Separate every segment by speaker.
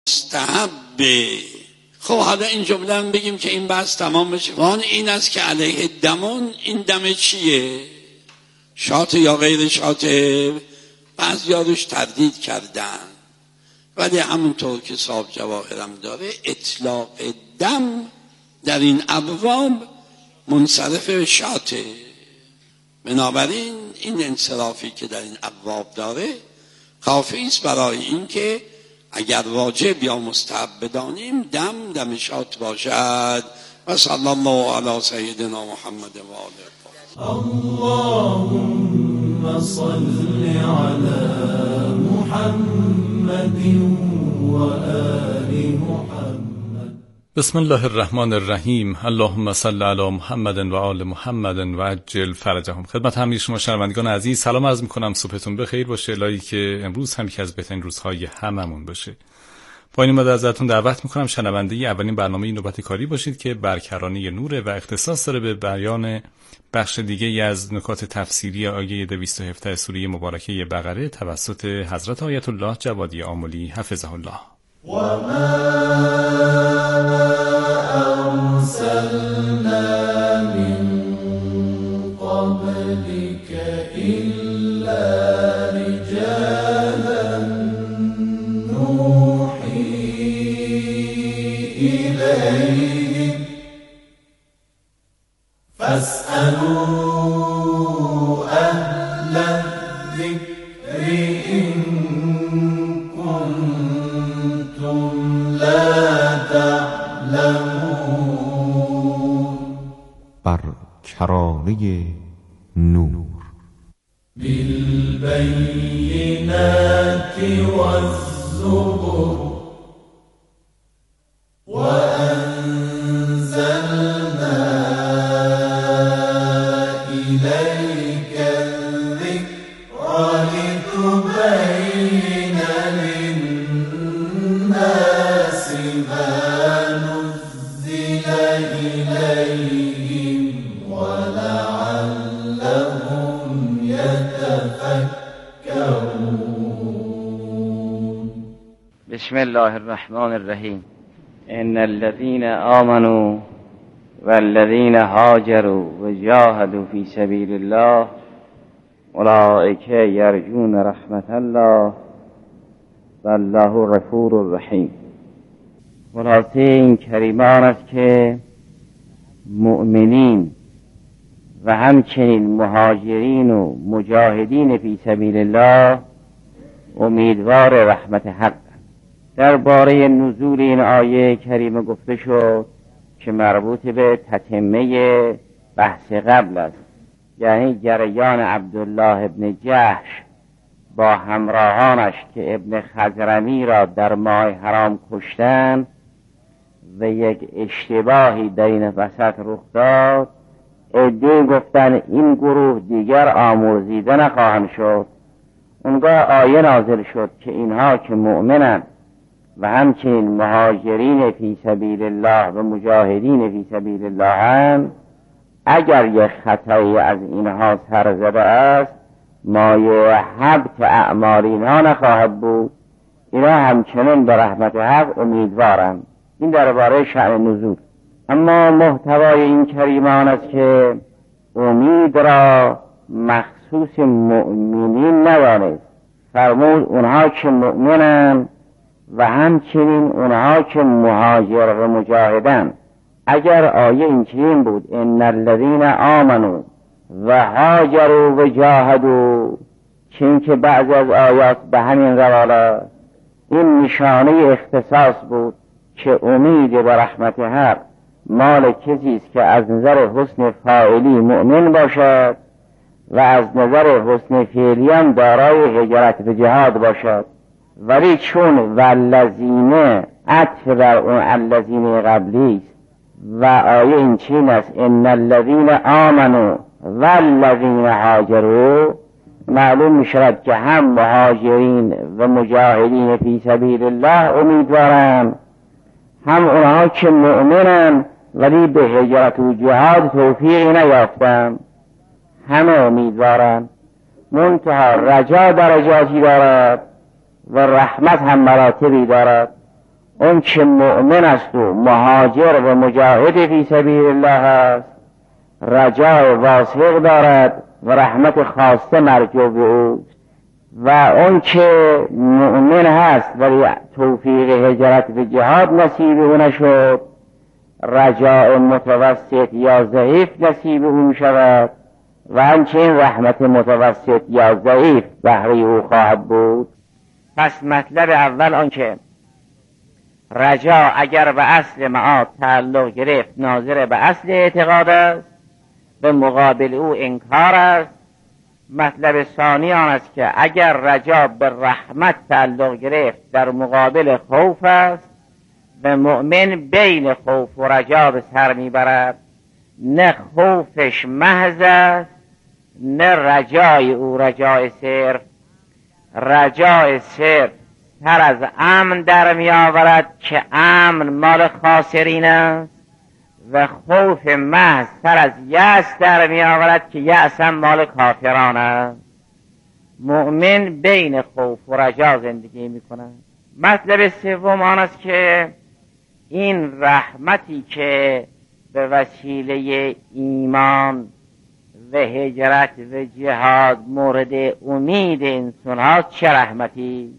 Speaker 1: مستحبه. خب حالا این جمله بگیم که این بحث تمام بشه. وان این است که علیه دمون، این دم چیه؟ شاطه یا غیر شاطه؟ بعضیا روش تردید کردن، ولی همونطور که صاحب جواهرم داره اطلاق دم در این ابواب منصرف شاطه. بنابراین این انصرافی که در این ابواب داره کافی است برای این که اگر واجب یا مستحب بدانیم دم شاط باشد. و صلی الله علی سیدنا محمد و آله.
Speaker 2: اللهم صل علی محمد و آل محمد.
Speaker 3: بسم الله الرحمن الرحیم. اللهم صل علی محمد و آل محمد و عجل فرجهم. خدمت همه شما شنوندگان عزیز سلام عرض می‌کنم، صبحتون بخیر باشه. الهی که امروز هم یکی از بهترین روزهای هممون باشه. با این مدت ازتون دعوت می‌کنم شنونده اولین برنامه نوبت کاری باشید که برکرانه نوره و اختصاص داره به بیان بخش دیگه از نکات تفسیری آیه 217 سوره مبارکه بقره توسط حضرت آیت الله جوادی آملی حفظه الله.
Speaker 2: و ما ارسلنا من قبلك الا رجالا نوحی الیهم فاسألوا اهل الذکر ان کنتم لا تعلمون.
Speaker 4: بر کرانه نور
Speaker 2: بالبینات والزبر وأنزلنا إليك الذكر لتبين للناس ما نزل إليهم ولعلهم يتفكرون.
Speaker 5: بسم الله الرحمن الرحیم. ان الذين آمنوا والذين هاجروا وجاهدوا في سبيل الله اولئك يرجون رحمت الله والله غفور رحیم. خلاصه این کریمان است که مؤمنین و همچنین مهاجرین و مجاهدین فی سبیل الله امیدوار رحمت حق. درباره نزول این آیه کریمه گفته شد که مربوط به تتمه بحث قبل است، یعنی جریان عبدالله ابن جحش با همراهانش که ابن خضرمی را در ماه حرام کشتند و یک اشتباهی در این وسط رخ داد. عده‌ای گفتند این گروه دیگر آمرزیده نخواهند شد. اونگاه آیه نازل شد که اینها که مؤمنند و همچنین مهاجرین فی سبیل الله و مجاهدین فی سبیل الله هم اگر یک خطایی از اینها سر زده است مایه حبط اعمال اینها نخواهد بود. اینا همچنین به رحمت حق امیدوارند. این درباره شأن نزول. اما محتوای این کریمان است که امید را مخصوص مؤمنین ندانست. فرمود اونها که مؤمنند و همچنین اونها که مهاجر و مجاهدن. اگر آیه این بود ان الذین آمنوا و هاجروا و جاهدوا، چون که بعض از آیات به همین روال این نشانه اختصاص بود که امید به رحمت حق مال کسی است که از نظر حسن فاعلی مؤمن باشد و از نظر حسن فعلی هم دارای هجرت به جهاد باشد. ولی چون والذین عطف بر اون الذین قبلی است و آیه این چین است ان الذین آمنوا والذین هاجروا، معلوم می شود که هم مهاجرین و مجاهدین فی سبیل الله امیدوارند، هم اونها که مؤمنند ولی به هجرت و جهاد توفیقی نیافتند، همه امیدوارند. منتها رجا درجاتی دارد و رحمت هم مراتبی دارد. اون که مؤمن است و مهاجر و مجاهد فی سبیل الله است رجای واسع دارد و رحمت خاصه مرجو به او، و اون که مؤمن هست ولی توفیق هجرت و جهاد نصیب او نشد رجاء متوسط یا ضعیف نصیب او می شود و همچنین رحمت متوسط یا ضعیف بهره او خواهد بود. پس مطلب اول آن که رجا اگر به اصل معاد تعلق گرفت ناظر به اصل اعتقاد است، به مقابل او انکار است. مطلب ثانی آن است که اگر رجا به رحمت تعلق گرفت در مقابل خوف است و مؤمن بین خوف و رجا به سر میبرد، نه خوفش محض است نه رجای او رجای صرف. رجای صرف سر از امن در می آورد که امن مال خاسرین است و خوف محض سر از یأس در می آورد که یأس هم مال کافران است. مؤمن بین خوف و رجا زندگی می کند. مطلب سوم آن است که این رحمتی که به وسیله ایمان و هجرت و جهاد مورد امید انسان هاست چه رحمتی.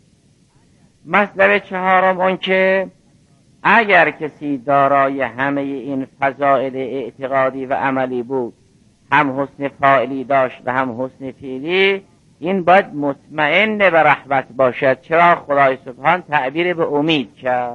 Speaker 5: مطلب چهارم آن که اگر کسی دارای همه این فضائل اعتقادی و عملی بود، هم حسن فاعلی داشت و هم حسن فعلی، این باید مطمئن به رحمت باشد. چرا خدای سبحان تعبیر به امید کرد.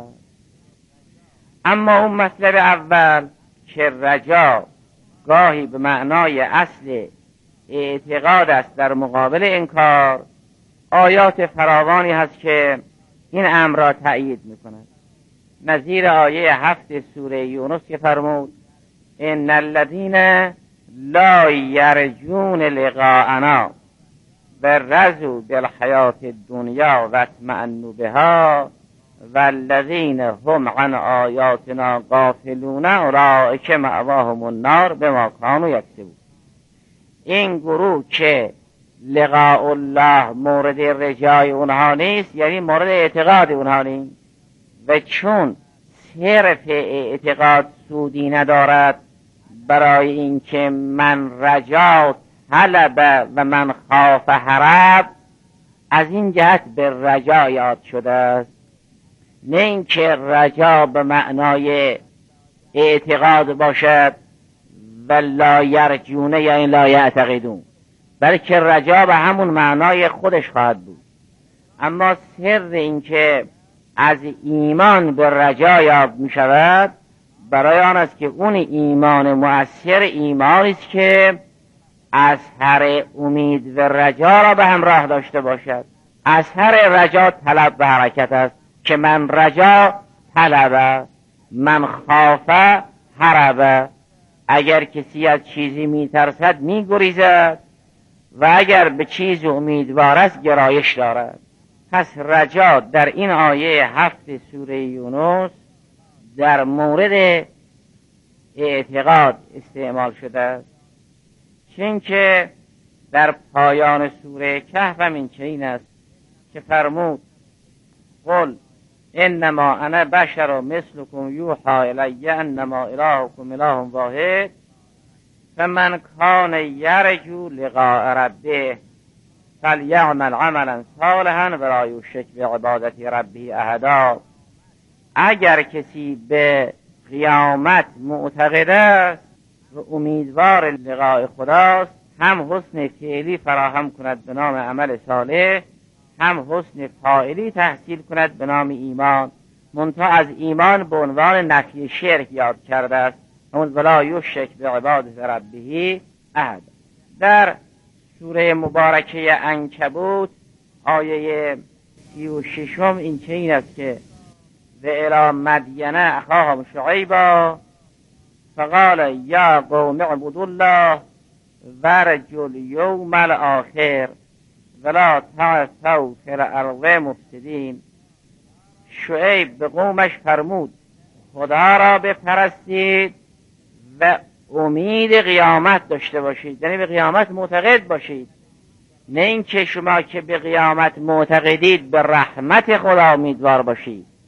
Speaker 5: اما اون مطلب اول که رجا گاهی به معنای اصل اعتقاد است در مقابل انکار، آیات فراوانی هست که این امر را تأیید می‌کند. نظیر آیه 7 سوره یونس که فرمود ان الذین لا یرجون لقاءنا ورضوا بالحیاة الدنیا و اطمأنوا بها والذین هم عن آیاتنا غافلون اولئک مأواهم النار بما کانوا یکسبون. این گروه که لقاء الله مورد رجای اونها نیست، یعنی مورد اعتقاد اونها نیست، و چون صرف اعتقاد سودی ندارد برای اینکه من رجا طلب و من خاف هرب، از این جهت به رجا یاد شده است. نه اینکه رجا به معنای اعتقاد باشد و لا یرجونه یا این لا یعتقدون، بلکه رجا به همون معنای خودش خواهد بود. اما سر اینکه از ایمان به رجا یاد می شود برای آن است که اون ایمان مؤثر ایمانی است که اثر امید و رجا را به همراه داشته باشد. اثر رجا طلب و حرکت است که من رجا طلب، من خاف هرب. اگر کسی از چیزی می ترسد می گریزد و اگر به چیز امیدوار است گرایش دارد. پس رجا در این آیه 7 سوره یونس در مورد اعتقاد استعمال شده است، چون که در پایان سوره کهف هم این چنین است که فرمود قل انما انا بشر مثلكم یوحی الی انما الهکم اله واحد فمن کان یرجو لقاء ربه فلیعمل عملا صالحا ولا یشرک بعبادت ربه احدا. اگر کسی به قیامت معتقد است و امیدوار لقاء خداست، هم حسن فعلی فراهم کند به نام عمل صالح، هم حسن فاعلی تحصیل کند به نام ایمان. منتها از ایمان به عنوان نفی شرک یاد کرده است، همون ولا یشرک بعبادت ربه احد. در سوره مبارکه عنکبوت آیه 36 این چنین است که و الی مدین اخاهم شعیبا فقال یا قوم اعبدوا الله وارجوا الیوم الاخر ولا تعثوا فی الارض مفسدین. شعیب به قومش فرمود خدا را بپرستید و امید قیامت داشته باشید، یعنی به قیامت معتقد باشید. نه اینکه شما که به قیامت معتقدید به رحمت خدا امیدوار باشید،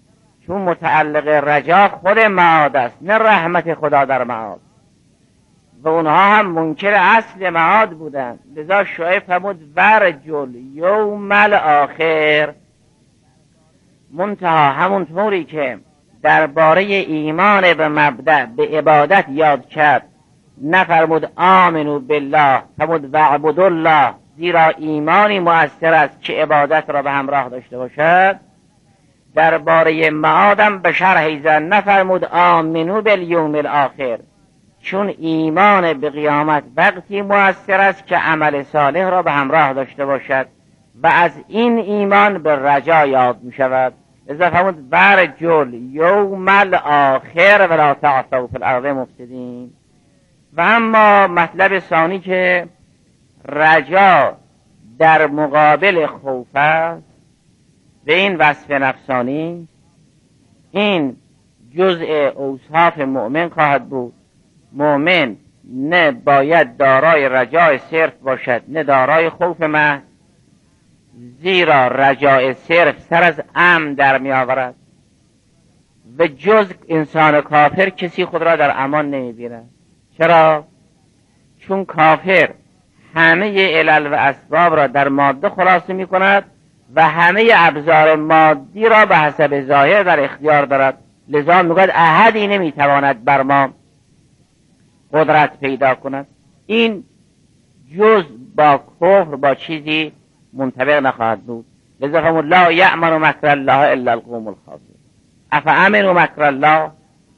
Speaker 5: چون متعلق رجا خود معاد است، نه رحمت خدا در معاد، و اونها هم منکر اصل معاد بودند. لذا شعیب فرمود ورجل یوم الاخر. منتها همونطوری که درباره ایمان به مبدأ به عبادت یاد کرد، نفرمود آمنو بالله، فرمود واعبدوا الله، زیرا ایمانی مؤثر است که عبادت را به همراه داشته باشد. درباره معادم به شرح زن نفرمود آمنو بالیوم الاخر، چون ایمان به قیامت وقتی مؤثر است که عمل صالح را به همراه داشته باشد و از این ایمان به رجا یاد می شود. لذا فرمود ورجل یوم الاخر ولا تعثوا فی الارض مفسدین. و اما مطلب ثانی که رجا در مقابل خوف است، به این وصف نفسانی، این جزء اوصاف مؤمن خواهد بود. مؤمن نه باید دارای رجاء صرف باشد نه دارای خوف محض، زیرا رجاء صرف سر از امن در می آورد و جز انسان کافر کسی خود را در امان نمی بیند. چرا؟ چون کافر همه علل و اسباب را در ماده خلاصه می کند و همه ابزار مادی را به حسب ظاهر در اختیار دارد. لذا می گوید احدی نمی تواند بر ما قدرت پیدا کند. این جز با کفر با چیزی منطبق نخواهد بود. لذا فرمود لا یأمن مکر الله الا القوم الخاسرون. افامنوا مکر الله.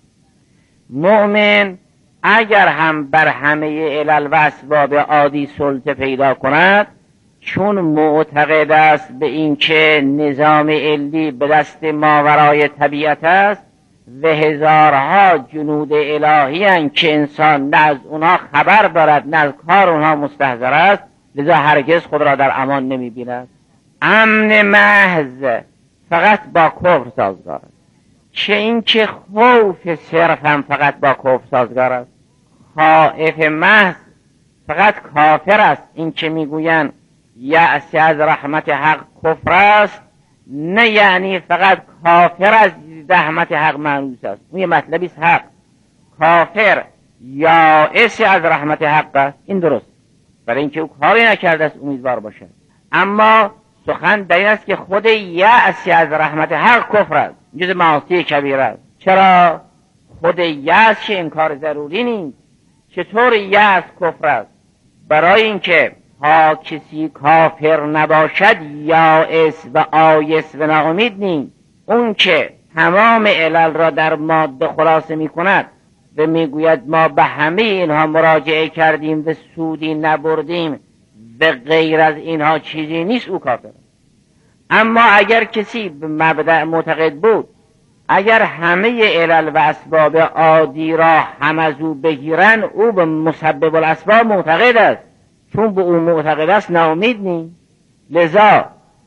Speaker 5: مؤمن اگر هم بر همه علل و اسباب عادی سلطه پیدا کند، چون معتقد است به این که نظام علی به دست ماورای طبیعت است و هزارها جنود الهی هستند که انسان نه از اونها خبر دارد نه از کار اونها مستحضر است، لذا هرگز خود را در امان نمی بیند. امن محض فقط با کفر سازگار است، چه این که خوف صرف هم فقط با کفر سازگار است. خائف محض فقط کافر است. این که میگویند یأس از رحمت حق کفر است، نه یعنی فقط کافر از رحمت حق مانوس است. اون یه مطلبی است. حق کافر یائس از رحمت حق است، این درست، برای اینکه او کاری نکرده است امیدوار باشد. اما سخن در این است که خود یأس از رحمت حق کفر است، جز معاصی کبیره است. چرا؟ خود یأس که انکار ضروری نیست. چطور یأس کفر است؟ برای اینکه ها کسی کافر نباشد یائس و آیس و ناامید نیست. اون که تمام علل را در ماده خلاصه می کند و می گوید ما به همه اینها مراجعه کردیم و سودی نبردیم و غیر از اینها چیزی نیست، او کافر. اما اگر کسی به مبدأ معتقد بود اگر همه علل و اسباب عادی را هم از او بگیرن، او به مسبب الاسباب معتقد است، چون به او معتقد است ناامید نیست. لذا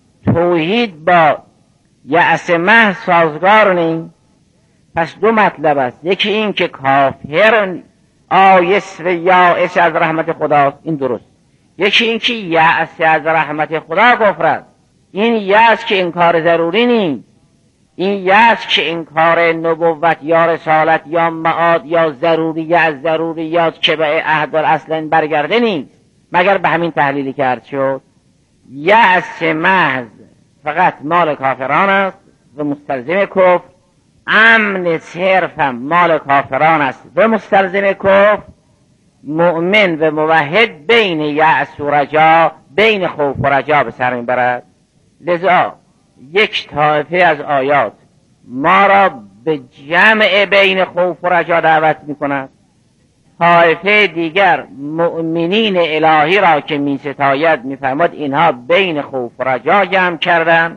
Speaker 5: توحید با یأس محض سازگار نیست. پس دو مطلب است، یکی این که کافر آیس و یائس از رحمت خداست، این درست. یکی این که یأس از رحمت خدا کفر است، این یأس که انکار ضروری نیست. این یأس که انکار نبوت یا رسالت یا معاد یا ضروری از ضروریات که به عهد الاصل برگرده نیست، مگر به همین تحلیلی که عرض شد. یأس محض فقط مال کافران است و مستلزم کفر. امن صرف هم مال کافران است و مستلزم کفر. مؤمن و موحد بین یأس و رجا، بین خوف و رجا به سر میبرد. لذا یک طایفه از آیات ما را به جمع بین خوف و رجا دعوت میکند، طایفه دیگر مؤمنین الهی را که می ستاید می فرماد اینها بین خوف و رجا جمع کردن.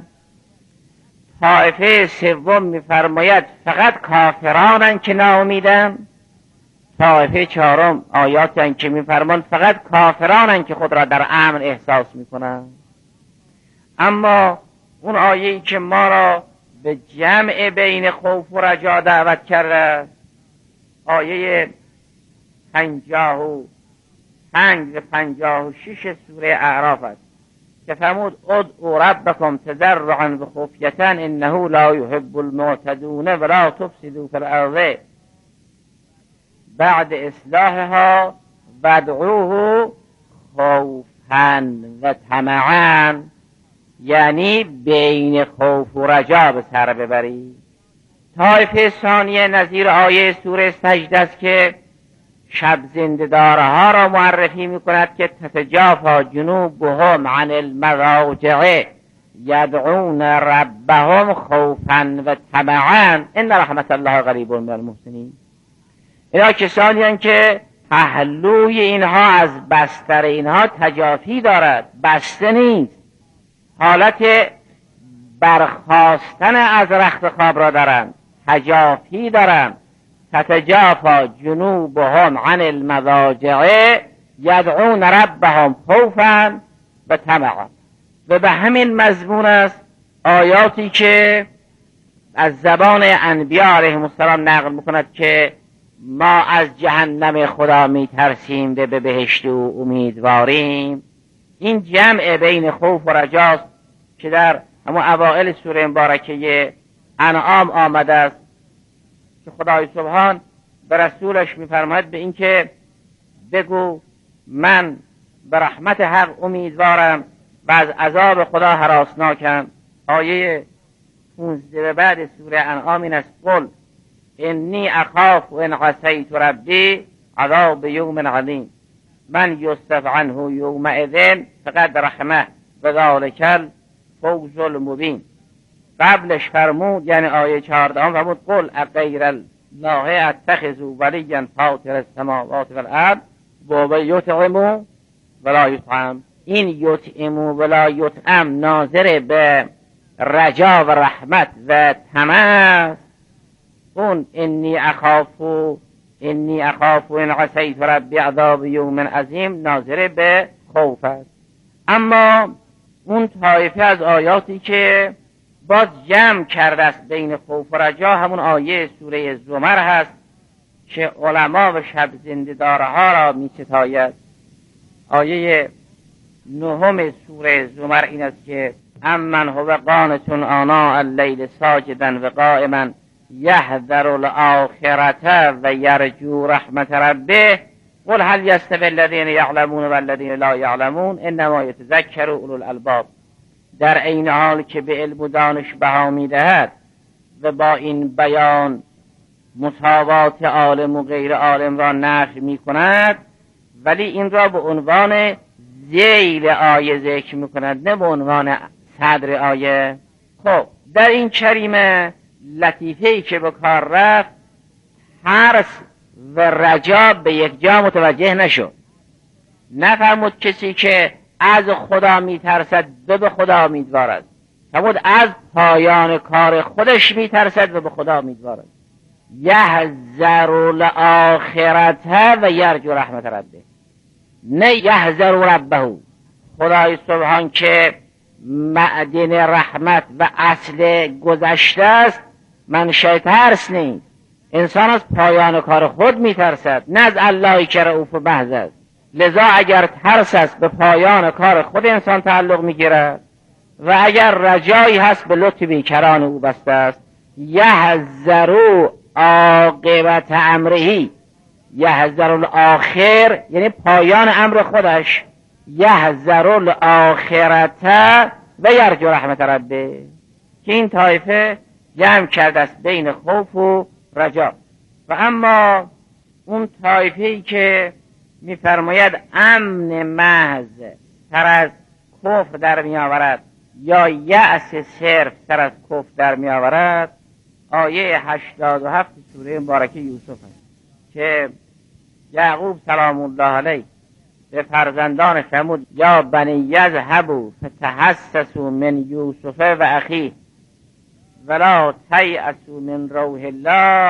Speaker 5: طایفه سوم می فرماید فقط کافرانن که ناامیدن. طایفه چهارم آیاتن که می فرمان فقط کافرانن که خود را در امن احساس می کنن. اما اون آیه‌ای که ما را به جمع بین خوف و رجا دعوت کرده، آیه 55 و 56 سوره اعراف است. که فرمود ادعوا ربکم تضرعا و خفیة انه لا یحب المعتدون ولا تفسدوا فی الارض بعد اصلاحها وادعوه خوفا و طمعا، یعنی بین خوف و رجا به سر ببرید. طایفه ثانیه نظیر آیه سوره سجده است که شب زنده‌دارها را معرفی می‌کند که تتجافی جنوبهم عن المضاجع یدعون ربهم خوفا و طمعا ان رحمت الله قریب من المحسنین. اینا کسانی هستند که پهلوی اینها از بستر اینها تجافی دارد، بسته نیست، حالت برخاستن از رخت خواب را دارند، تجافی دارند. تتجافی جنوبهم عن المضاجع یدعون ربهم خوفا و طمعا. و به همین مضمون است آیاتی که از زبان انبیا علیهم السلام نقل میکند که ما از جهنم خدا میترسیم و به بهشت او امیدواریم. این جمع بین خوف و رجاست که در همون اوائل سوره مبارکه انعام آمده است که خدای سبحان به رسولش میفرماید به این که بگو من به رحمت حق امیدوارم و از عذاب خدا هراسناکم. آیه 15 به بعد سوره انعام این است قل انی اخاف ان عصیت ربی عذاب یوم عظیم من یصرف عنه یومئذ فقد رحمه و ذلک الفوز المبین. قبلش فرمود یعنی آیه 14 فرمود قل اغیر الله اتخذ ولیا فاطر السماوات والارض و یطعم ولا یطعم. این یطعم ولا یطعم ناظر به رجا و رحمت و طمع. اون انی اخاف ان عصیت ربی عذاب یوم عظیم ناظر به خوف است. اما اون طایفه از آیاتی که باز جمع کرده است بین خوف و رجا همون آیه سوره زمر هست که علما و شب زنده‌دارها را می ستاید. آیه 9 سوره زمر این است که امن هو قانت آناء اللیل ساجدا و قائما یحذر الاخرة و یرجو رحمت ربه قل هل یستوی الذین یعلمون و الذین لا یعلمون انما یتذکر اولو الالباب. در این حال که به علم و دانش بها میدهد و با این بیان مساوات عالم و غیر عالم را نفی میکند، ولی این را به عنوان ذیل آیه ذکر میکند نه به عنوان صدر آیه. خب در این کریمه لطیفه‌ای که به کار رفت ترس و رجا به یک جا متوجه نشد. نفرمود کسی که از خدا میترسد به خدا امیدوارد، فرمود از پایان کار خودش میترسد و به خدا امیدوارد. یحذر الاخرة و یرجو رحمت ربه، نه یحذر ربه. خدای سبحان که معدن رحمت و اصل گذشته است منشأ ترس نیست. انسان از پایان کار خود میترسد نه از اللهی که رؤوف محض است. لذا اگر ترس است به پایان کار خود انسان تعلق میگیرد و اگر رجایی هست به لطف بیکران او بسته است. یحذر عاقبت امرهی، یحذر الاخر یعنی پایان امر خودش، یحذر الاخرة و یرجو رحمت ربه. که این طایفه جمع کرده است بین خوف و رجا. و اما اون طایفه‌ای که می‌فرماید امن محض تر از کفر در می‌آورد یا یأس صرف تر از کفر در می‌آورد، آیه 87 سوره مبارکه یوسف است که یعقوب سلام الله علیه به فرزندانش فرمود یا بنی یذهبوا فتحسسوا من یوسف و اخیه ولا تیأسوا من روح الله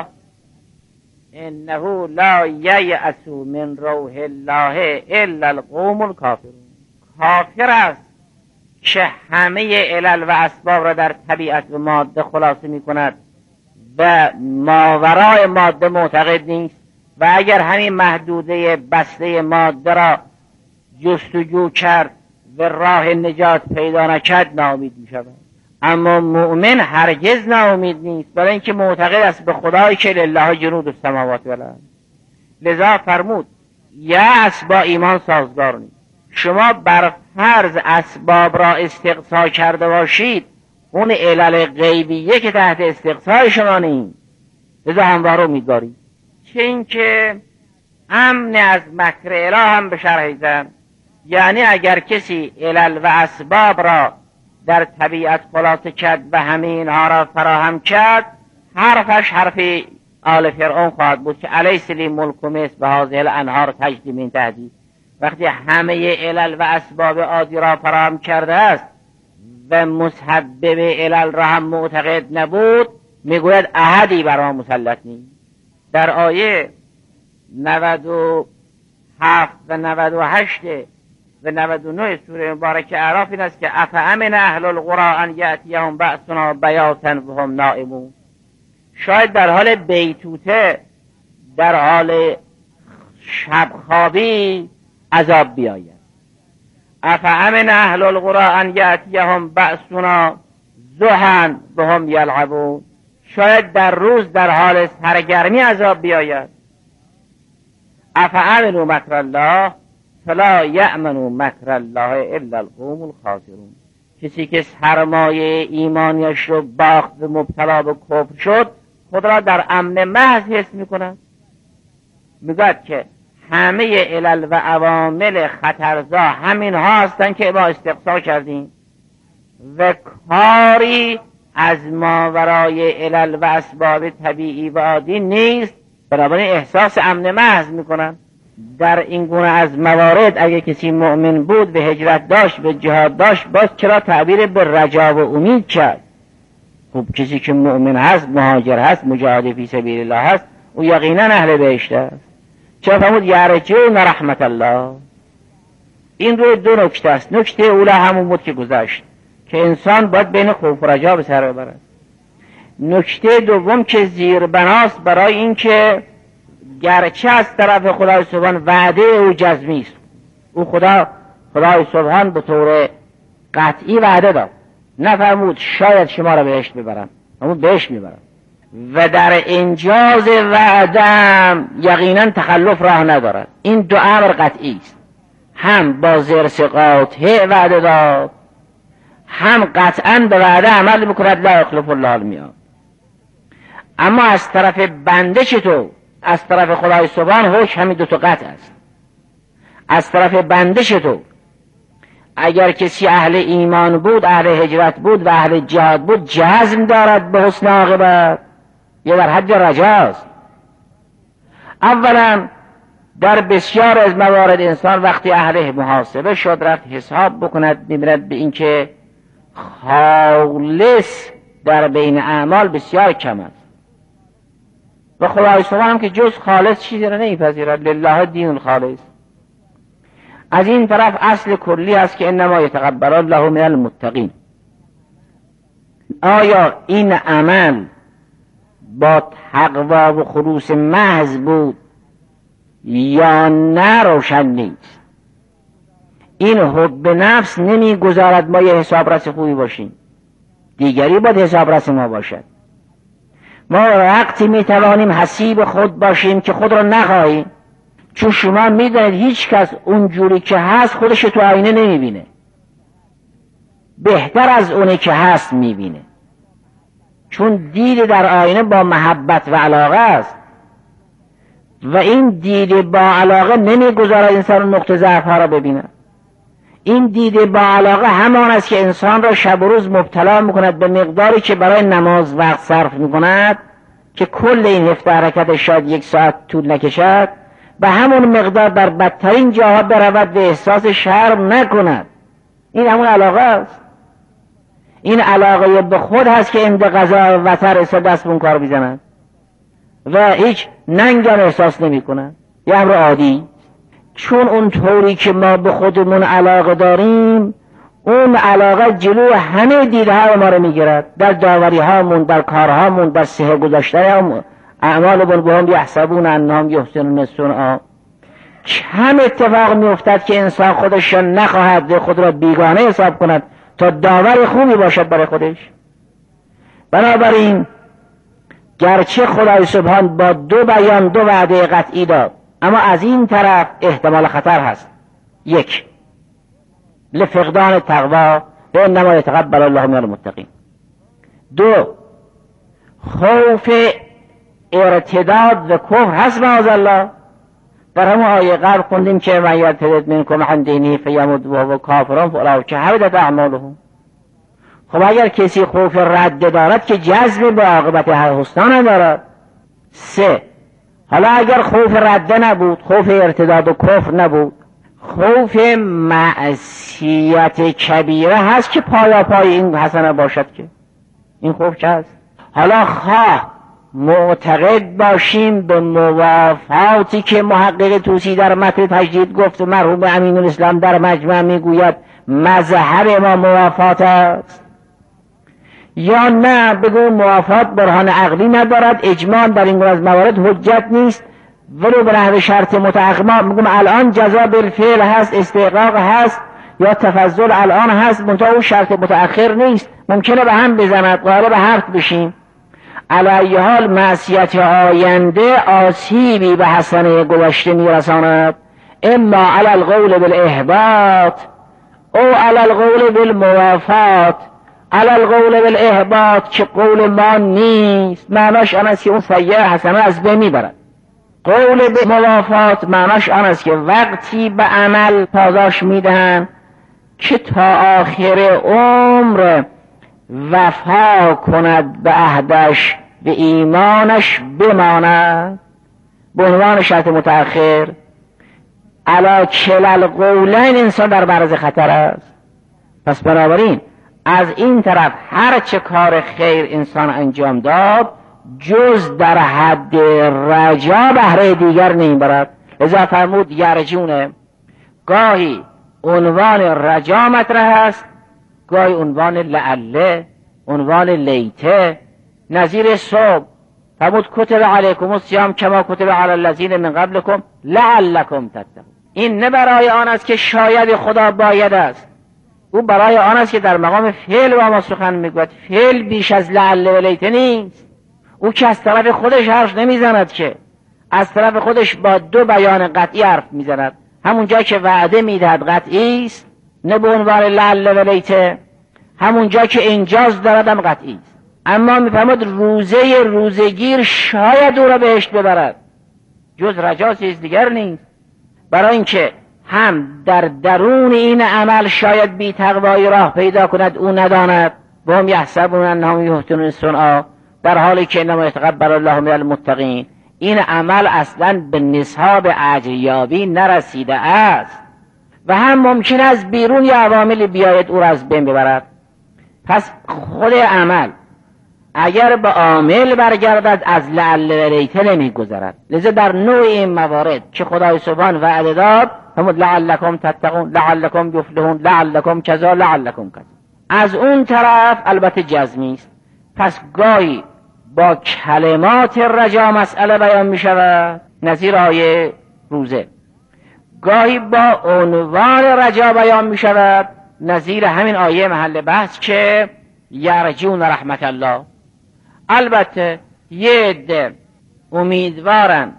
Speaker 5: انه لا ییأس من روح الله الا القوم الکافرون. کافر است که همه علل و اسباب را در طبیعت و ماده خلاصه می کند و ماورای ماده معتقد نیست و اگر همین محدوده بسته ماده را جستجو کرد و راه نجات پیدا نکرد ناامید می شود. اما مؤمن هرگز ناامید نیست، برای اینکه معتقد است به خدایی که لله جنود السماوات و الارض. لذا فرمود یأس با ایمان سازگار نیست. شما بر فرض اسباب را استقصا کرده باشید، اون علل غیبیه که تحت استقصای شما نیست، لذا همواره امیدوارید. چه اینکه امن از مکر اله هم به شرح زن، یعنی اگر کسی علل و اسباب را در طبیعت خلاصه کرد و همه اینها را فراهم کرد، حرفش حرف آل فرعون خواهد بود که الیس لی ملک مصر و هذه الانهار تجری من تحتی. وقتی همه علل و اسباب عادی را فراهم کرده است و مسبب علل را هم معتقد نبود، میگوید احدی بر ما مسلط نیست. در آیه 97 و 98 و 99 سوره مبارکه اعراف این است که افامن اهل القری ان یأتیهم بأسنا بیاتا و هم نائمون. شاید در حال بیتوته، در حال شبخوابی عذاب بیاید. افامن اهل القری ان یأتیهم بأسنا ضحی و هم یلعبون. شاید در روز در حال سرگرمی عذاب بیاید. افامنوا مکر الله فلا یأمنوا مکر الله الا القوم الخاسرون. کسی که سرمایه ایمانیش رو باخت و مبتلا به کفر شد، خود را در امن محض حس میکند. میگوید که همه علل و عوامل خطرزا همین ها هستند که ما استقصا کردیم و کاری از ماورای علل و اسباب طبیعی و عادی نیست، بنابراین احساس امن محض میکنن. در این گونه از موارد اگه کسی مؤمن بود و هجرت داشت و جهاد داشت، باز چرا تعبیر به رجا و امید کرد؟ خب کسی که مؤمن هست، مهاجر هست، مجاهد فی سبیل الله هست، او یقینا اهل بهشت است. چرا فرمود یرجون رحمت الله؟ این روی دو نکته است. نکته اولا همون بود که گذشت که انسان باید بین خوف و رجا به سر ببرد. نکته دوم که زیربناست برای این که گرچه از طرف خدای سبحان وعده او جزمی است، او خدای سبحان به طور قطعی وعده داد، نفرمود شاید شما را بهشت ببرم، اما بهشت میبرم. و در انجاز وعدم یقینا تخلف راه ندارد. این دو امر قطعی است، هم با زرس قاطع وعده داد، هم قطعا به وعده عمل میکند، لا یخلف الله المیعاد. اما از طرف بنده چطور؟ از طرف خدای سبحان حکم همین دو تا قطع است. از طرف بنده چطور؟ اگر کسی اهل ایمان بود، اهل هجرت بود و اهل جهاد بود، جزم دارد به حسن عاقبت یا در حد رجاست. اولا در بسیار از موارد انسان وقتی اهل محاسبه شد، رفت حساب بکند، میبیند به این که خالص در بین اعمال بسیار کم است و خدای سبحان هم که جز خالص چیزی را نمیپذیرد. لله دین الخالص. از این طرف اصل کلی هست که انما یتقبل الله من المتقین. آیا این عمل با تقوا و خلوص محض بود یا نه روشن نیست. این حب نفس نمیگذارد ما یه حسابرس خوبی باشیم، دیگری باید حسابرس ما باشد. ما وقتی میتوانیم حسیب خود باشیم که خود را نخواهیم، چون شما میدونید هیچ کس اونجوری که هست خودش تو آینه نمیبینه، بهتر از اونه که هست میبینه، چون دید در آینه با محبت و علاقه است و این دید با علاقه نمیگذارد انسان نقطه ضعف ها را ببینه. این دید با علاقه همان است که انسان را شب و روز مبتلا میکند به مقداری که برای نماز وقت صرف میکند که کل این هفته حرکت شاید 1 ساعت طول نکشد، و همون مقدار در بدترین جاها برود و احساس شرم نکند. این همون علاقه است. این علاقه به خود هست که عند قضا وتر دست به اون کار بیزند و هیچ ننگم احساس نمی کنند. یه امر عادی. چون اون طوری که ما به خودمون علاقه داریم، اون علاقه جلو همه دیدها ما رو میگیرد، در داوری هامون، در کارهامون، در صحه گذاشتن اعمالمون. به هم یحسبون انهم یحسنون صنعا. کم اتفاق میافتد که انسان خودش را نخواهد خود را بیگانه حساب کند تا داور خوبی باشد برای خودش. بنابراین گرچه خدای سبحان با 2 بیان 2 وعده قطعی داد، اما از این طرف احتمال خطر هست. 1 لفقدان تقوا و انما یتقبل الله من المتقین. 2 خوف ارتداد و کفر هست معاذالله. در همون آیه قبل خوندیم که من یرتد منکم عن دینه فیمت وهو کافر فاولئک حبطت اعمالهم. خب اگر کسی خوف رد دارد که جذب به عاقبت حسنا ندارد. 3 حالا اگر خوف رد نبود، خوف ارتداد و کفر نبود، خوف معصیت کبیره هست که پای این حسنه باشد، که این خوف چه هست؟ حالا خواه معتقد باشیم به موافاتی که محقق طوسی در متن تجدید گفت، مرحوم امین الاسلام در مجمع میگوید مذهب ما موافات است، یا نه بگو موافات برهان عقلی ندارد، اجماع در این گونه از موارد حجت نیست، ولو به نحو شرط متأخر میگم الان جزا بالفعل هست، استحقاق هست یا تفضل الان هست، منتها اون شرط متأخر نیست، ممکنه به هم بزند، قائل به حرف بشیم. علی حال معصیت آینده آسیبی به حسنه گذشته میرساند، اما علی القول بالاحباط او علی القول بالموافات. علی القول بالاحباط که قول ما نیست، معناش آن است که اون سیئه حسنه از بین میبرد. قول بالموافات معناش آن است که وقتی به عمل پاداش میدهن که تا آخر عمر وفا کند به عهدش، به ایمانش بماند، به عنوان شرط متأخر. علی کلا القولین انسان در معرض خطر است. پس بنابراین از این طرف هر چه کار خیر انسان انجام داد جز در حد رجا بهره دیگر نمیبرد. لذا فرمود یرجونه، گاهی عنوان رجا مطرح است، گاهی عنوان لعله، عنوان لیته. نظیر صبح فرمود کتب علیکم الصیام کما کتب علی الذین من قبلکم لعلکم تتقون. این نه برای آن است که شاید خدا باید است، او برای آن است که در مقام فعل با ما سخن میگوید. فعل بیش از لعله و لیته نیست. او که از طرف خودش حرف نمیزند، که از طرف خودش با 2 بیان قطعی حرف میزند. همون جا که وعده میدهد قطعی است، نه به عنوان لعله و لیته. همون جا که انجاز دارد هم قطعی است. اما میفهمد روزگیر شاید او را بهشت ببرد، جز رجا چیز دیگر نیست. برای اینکه هم در درون این عمل شاید بی تقوایی راه پیدا کند، او نداند. و هم یحسبون انهم یحسنون صنعا، در حالی که انما یتقبل الله من المتقین. این عمل اصلا به نصاب اجریابی نرسیده است و هم ممکن است بیرون یا عوامل بیاید او را از بین ببرد. پس خود عمل اگر به عامل برگردد از لعل ریته نمی گذرد. لذا در نوع این موارد که خدای سبحان وعده داد فرمود لعلکم تتقون، لعلکم یفلحون، لعلکم کذا، لعلکم کذا. از اون طرف البته جزمی است. پس گاهی با کلمات رجا مسئله بیان می شود، نظیر آیه روزه. گاهی با عنوان رجا بیان می شود، نظیر همین آیه محل بحث که یرجون رحمت الله. البته یه عده امیدوارن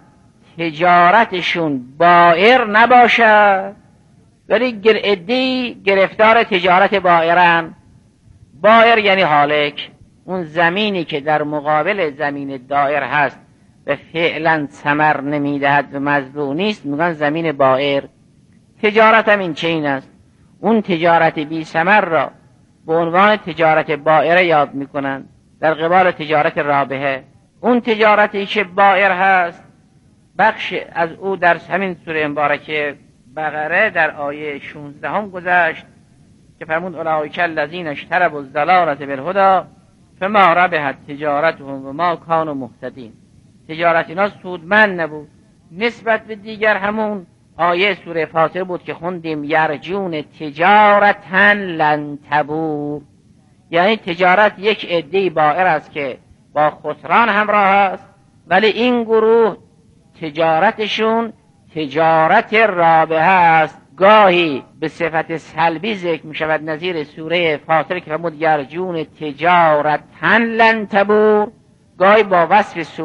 Speaker 5: تجارتشون بائر نباشد، ولی عده‌ای گرفتار تجارت بائرن. بائر یعنی هالک، اون زمینی که در مقابل زمین دائر هست و فعلا ثمر نمیدهد و مزروع نیست میگن زمین بائر. تجارت هم این چین است. اون تجارت بی ثمر را به عنوان تجارت بائر یاد میکنن در قبال تجارت رابحه. اون تجارتی که بائر هست بخش از او در همین سوره مبارکه بقره در آیه 16 هم گذشت که فرمود اولئک الذین اشتروا الضلالة بالهدی فما ربحت تجارتهم و ما کانوا مهتدین. تجارت اینا سودمند نبود. نسبت به دیگر همون آیه سوره فاطر بود که خوندیم یرجون تجارتا لن تبور، یعنی تجارت یک عده بائر است که با خسران همراه است، ولی این گروه تجارتشون تجارت رابحه است، گاهی به صفت سلبی ذکر می شود، نظیر سوره فاطر که فرمود یرجون تجارتا لن تبور، گاهی با وصف